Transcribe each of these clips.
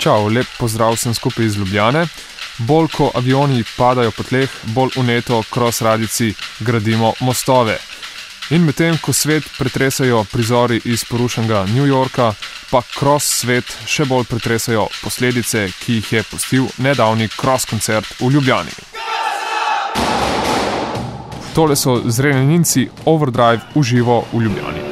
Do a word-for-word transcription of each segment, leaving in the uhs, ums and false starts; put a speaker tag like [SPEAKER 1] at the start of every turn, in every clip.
[SPEAKER 1] Čau, lep pozdrav sem skupaj iz Ljubljane. Bolj ko avioni padajo po tleh, bolj vneto cross radijci gradimo mostove. In medtem, ko svet pretresajo prizori iz porušenega New Yorka, pa cross svet še bolj pretresajo posledice, ki jih je pustil nedavni cross koncert v Ljubljani. Tole so Zrenjaninci Overdrive v živo v Ljubljani.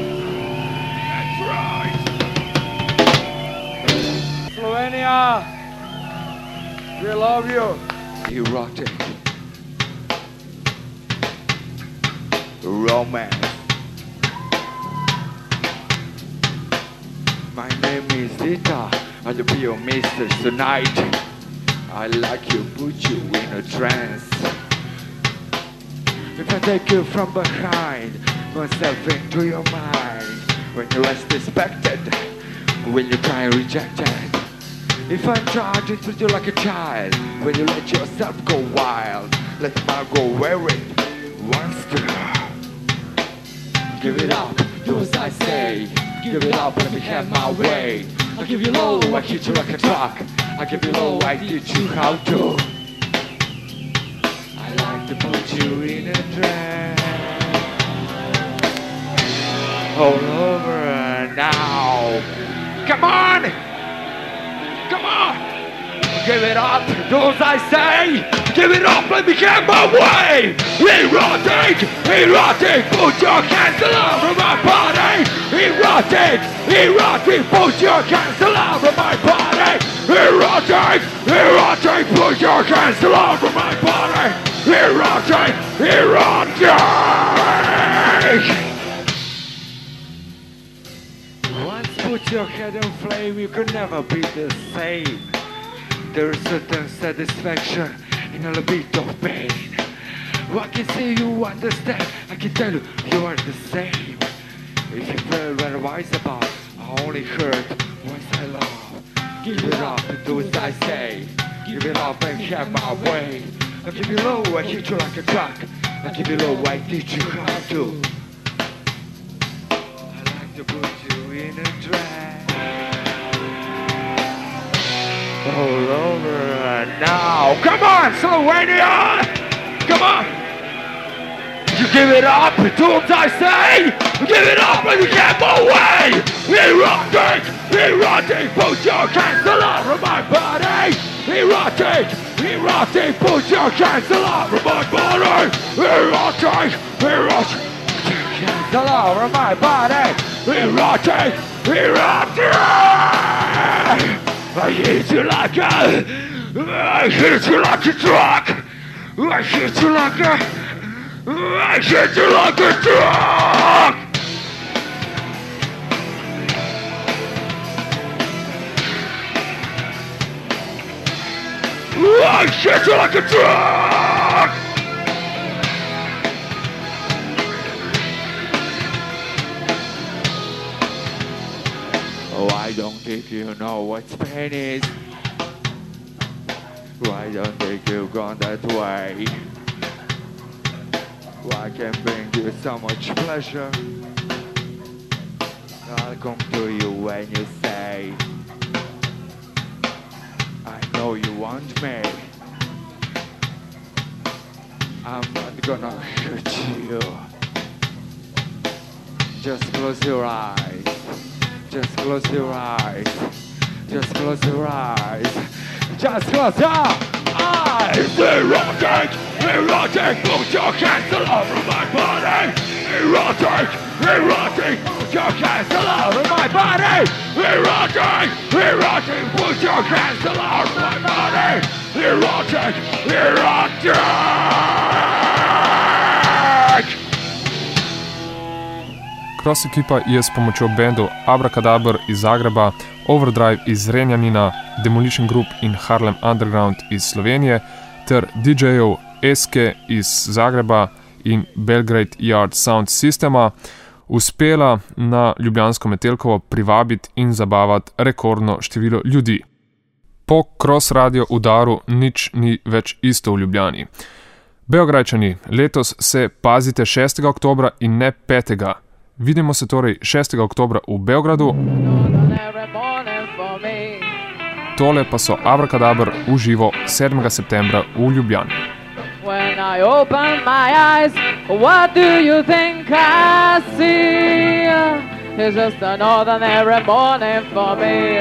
[SPEAKER 2] Slovenija, we love you. Erotic. Romance. My name is Dita. I'll be your mistress tonight. I like you, put you in a trance. If I take you from behind, myself into your mind, when you least expected, when you cry rejected. If I'm trying to treat you like a child, when you let yourself go wild, let my go wear it once to give it up, do as I say. Give it up, let me have my way. I give you low, I hit you like a truck. I give you low, I teach you how to. I like to put you in a trance. All over now. Come on! Come on! Give it up, do as I say. Give it up, let me have my way. Erotic, erotic, put your hands all over my body. Erotic, erotic, put your hands all over my body. Erotic, erotic, put your hands all over my body. Erotic, erotic. Once put your head in flame, you can never be the same. There's certain satisfaction in a little bit of pain. I can see you understand, I can tell you, you are the same. If you feel very wise about, I only hurt once I love. Give it up and do as I say. Give it up and have my way. I give you low, I hit you like a truck. I give you low, I teach you how to. I like to put you in a trance. All over now. Come on, Slovenia! Come on! You give it up, do what I say! Give it up and you get my way! Erotic! Erotic! Put your hands all over my body! Erotic! Erotic! Put your hands all over my body! Erotic! Erotic! Put your hands all over my body! Erotic! Erotic! I hit you like a... I hit you like a truck! I hit you like a... I hit you like a truck! I hit you like a truck! Oh, I don't think you know what pain is. Why don't think you've gone that way? Why can bring you so much pleasure? I'll come to you when you say, I know you want me. I'm not gonna hurt you. Just close your eyes. Just close your eyes. Just close your eyes. Just close your eyes. Erotic, erotic, put your hands all over my body. Erotic, erotic, put your hands all over my body. Erotic, erotic, put your hands all over my body. Erotic, erotic.
[SPEAKER 1] Cross ekipa je s pomočjo bendov Abracadabr iz Zagreba, Overdrive iz Zrenjanina, Demolition Group in Harlem Underground iz Slovenije ter D J-jev Eske iz Zagreba in Belgrade Yard Sound Systema uspela na ljubljansko Metelkovo privabiti in zabavati rekordno število ljudi. Po cross radio udaru nič ni več isto v Ljubljani. Beograjčani, letos se pazite šestega oktobra in ne petega Vidimo se torej šestega oktobra v Beogradu. tole pa so Abracadaber v živo sedmega septembra v Ljubljani.
[SPEAKER 3] When I open my eyes, what do you think I see? It's just an ordinary morning for me.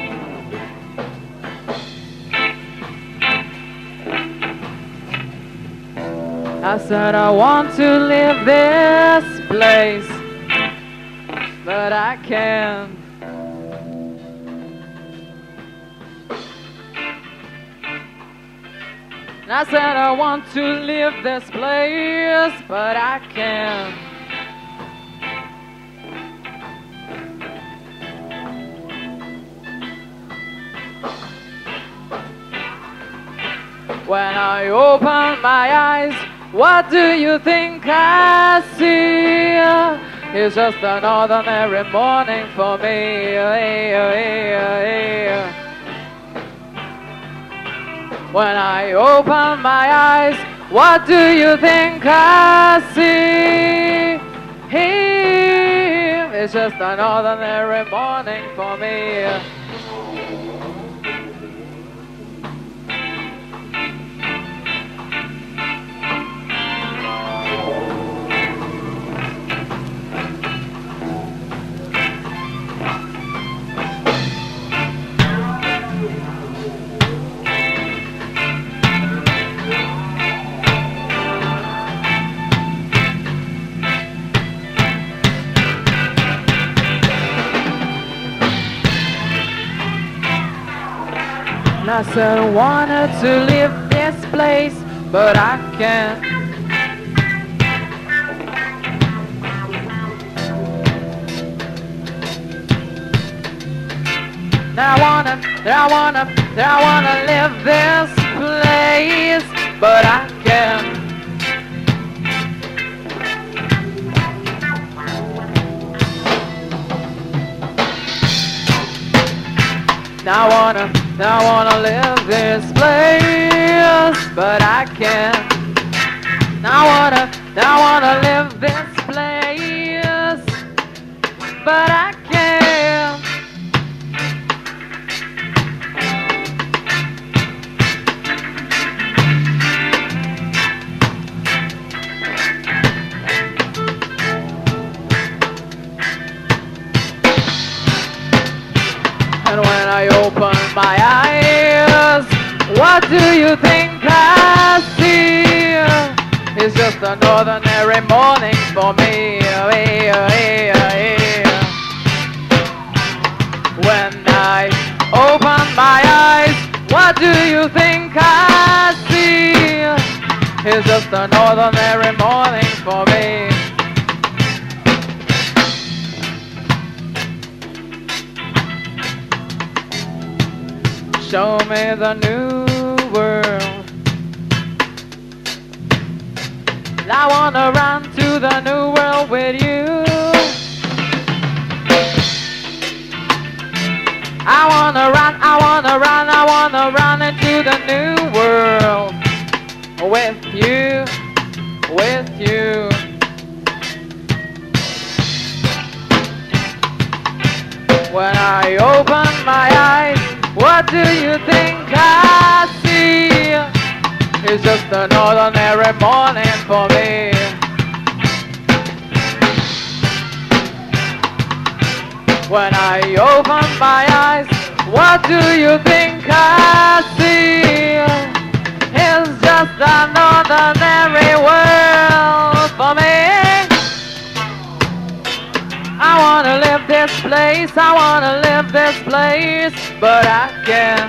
[SPEAKER 3] I said I want to leave this place, but I can't. I said I want to leave this place, but I can't. When I open my eyes, what do you think I see? It's just an ordinary morning for me. When I open my eyes, what do you think I see? It's just an ordinary morning for me. I said I wanted to leave this place, but I can't. I wanna, I wanna, I wanna leave this place, but I can't. I wanna, I wanna live this place, but I can't. I wanna, I wanna live this place, but I can't. And when I open my eyes, what do you think I see? It's just an ordinary morning for me. When I open my eyes, what do you think I see? It's just an ordinary morning for me. Show me the new world. I wanna run to the new world with you. I wanna run, I wanna run, I wanna run into the new world with you, with you. When I open my eyes, what do you think I see? It's just an ordinary morning for me. When I open my eyes, what do you think I see? It's just an ordinary world for me. I wanna live this place, I wanna live this place, but I can't,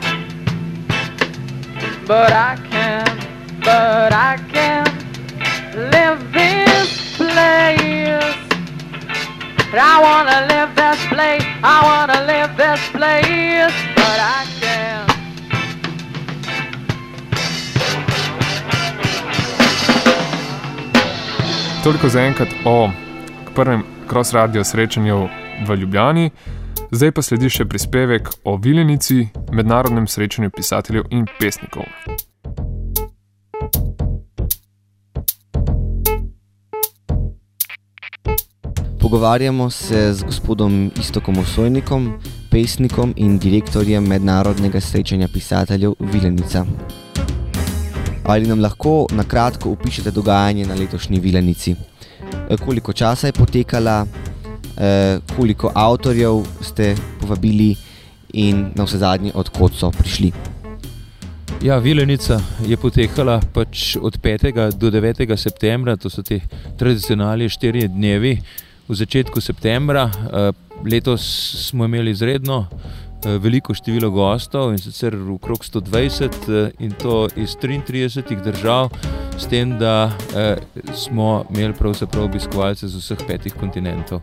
[SPEAKER 3] but I can't, but I can't live this place. I wanna live this place, I wanna live this place, but I can't.
[SPEAKER 1] Toliko zaenkrat o prvem Cross Radio srečanju v Ljubljani, zdaj pa sledi še prispevek o Viljenici, mednarodnem srečanju pisateljev in pesnikov.
[SPEAKER 4] Pogovarjamo se z gospodom Iztokom Osojnikom, pesnikom in direktorjem mednarodnega srečanja pisateljev Vilenica. Ali nam lahko na kratko opišete dogajanje na letošnji Vilenici? Koliko časa je potekala, koliko avtorjev ste povabili in na vse zadnje, od kod so prišli?
[SPEAKER 5] Ja, Vilenica je potekala pač od petega do devetega septembra, to so te tradicionalni štirje dnevi. V začetku septembra letos smo imeli izredno veliko število gostov, in sicer okrog sto dvajset, in to iz triintridesetih držav, s tem, da smo imeli pravzaprav obiskovalce z vseh petih kontinentov.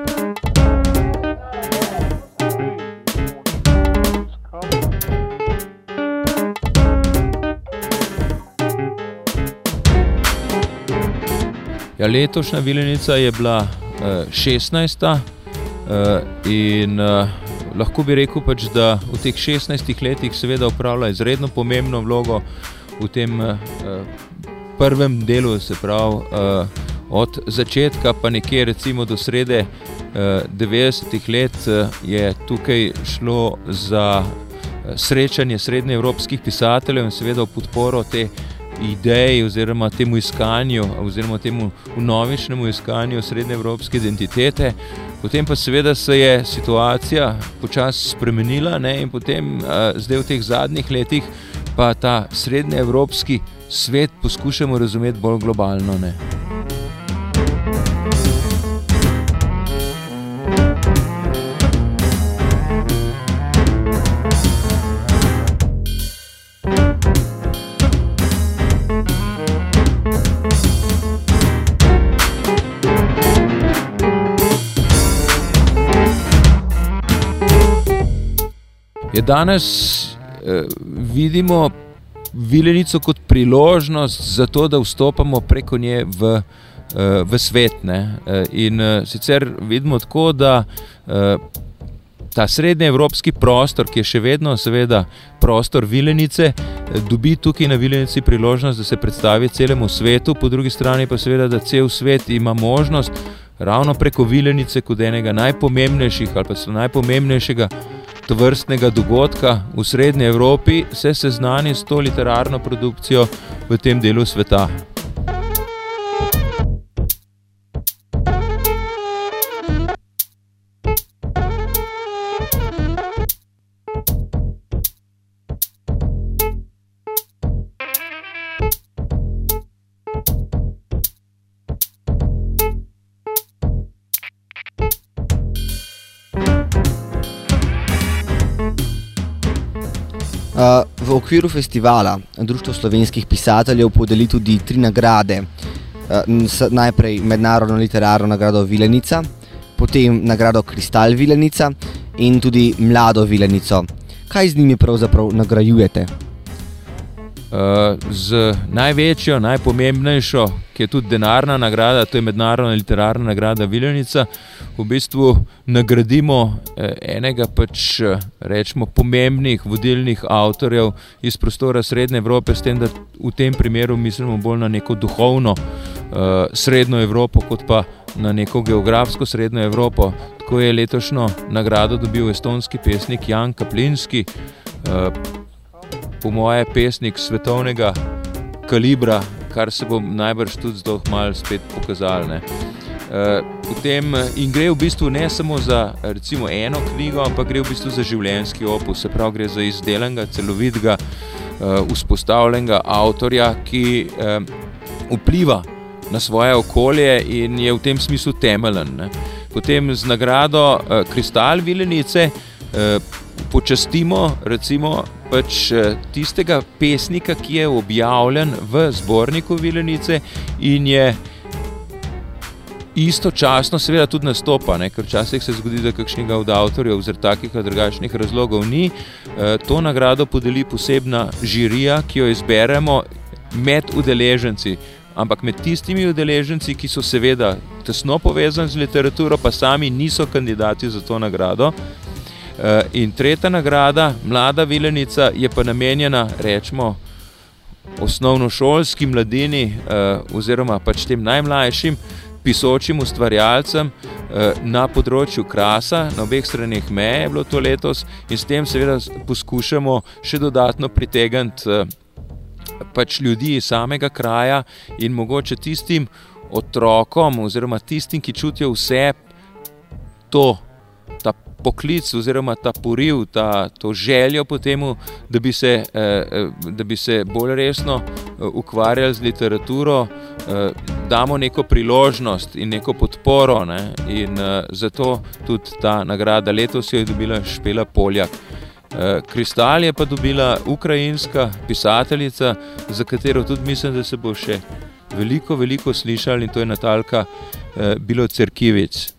[SPEAKER 5] Ja, letošnja Vilenica je bila šestnajsta in lahko bi rekel pač, da v teh šestnajstih letih seveda upravlja izredno pomembno vlogo v tem prvem delu, se pravi od začetka pa nekje recimo do srede devetdesetih let je tukaj šlo za srečanje srednjeevropskih pisateljev in seveda v podporo te ideji oziroma temu iskanju oziroma temu vnovičnemu iskanju srednjeevropske identitete. Potem pa seveda se je situacija počasi spremenila, ne, in potem zdaj v teh zadnjih letih pa ta srednjeevropski svet poskušamo razumeti bolj globalno, ne. Je danes eh, vidimo Vilenico kot priložnost za to, da vstopamo preko nje v, eh, v svet, ne. In eh, sicer vidimo tako, da eh, ta srednjeevropski prostor, ki je še vedno seveda prostor Vilenice, dobi tukaj na Vilenici priložnost, da se predstavi celemu svetu, po drugi strani pa seveda, da cel svet ima možnost ravno preko Vilenice kot enega najpomembnejših ali pa so najpomembnejšega tovrstnega dogodka v Srednji Evropi se seznani s to literarno produkcijo v tem delu sveta.
[SPEAKER 4] V okviru festivala Društvo slovenskih pisateljev podeli tudi tri nagrade. Najprej mednarodno literarno nagrado Vilenica, potem nagrado Kristal Vilenica in tudi Mlado Vilenico. Kaj z njimi pravzaprav nagrajujete?
[SPEAKER 5] Z največjo, najpomembnejšo, ki je tudi denarna nagrada, to je mednarodna literarna nagrada Vilenica, v bistvu nagradimo enega pač, rečemo, pomembnih vodilnih avtorjev iz prostora Srednje Evrope, s tem, da v tem primeru mislimo bolj na neko duhovno Srednjo Evropo, kot pa na neko geografsko Srednjo Evropo. Tako je letošnjo nagrado dobil estonski pesnik Jan Kaplinski, po moje pesnik svetovnega kalibra, kar se bo najbrž tudi zelo malo spet pokazalo, ne. Potem, in gre v bistvu ne samo za recimo eno knjigo, ampak gre v bistvu za življenjski opus, se pravi gre za izdelanega, celovitega, vzpostavljenega avtorja, ki vpliva na svoje okolje in je v tem smislu temeljen, ne. Potem z nagrado Kristal Vilenice počastimo recimo pač tistega pesnika, ki je objavljen v zborniku Vilenice in je istočasno seveda tudi nastopa, ne, ker včasih se zgodi, da kakšnega od avtorjev zaradi takih ali drugačnih razlogov ni. To nagrado podeli posebna žirija, ki jo izberemo med udeleženci, ampak med tistimi udeleženci, ki so seveda tesno povezani z literaturo, pa sami niso kandidati za to nagrado. In tretja nagrada, Mlada Vilenica, je pa namenjena, rečemo, osnovnošolski mladini oziroma pač tem najmlajšim pisočim ustvarjalcem, na področju Krasa, na obeh straneh meje je bilo to letos in s tem seveda poskušamo še dodatno pritegniti pač ljudi iz samega kraja in mogoče tistim otrokom oziroma tistim, ki čutijo vse to, ta poklic oziroma ta poriv, ta, to željo po temu, da bi se, da bi se bolj resno ukvarjali z literaturo, damo neko priložnost in neko podporo, ne? In zato tudi ta nagrada letos jo je dobila Špela Poljak. Kristal je pa dobila ukrajinska pisateljica, za katero tudi mislim, da se bo še veliko, veliko slišali, in to je Natalka Bilo-Cerkivic.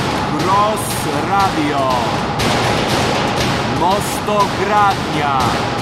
[SPEAKER 6] Radio Mostogradnja.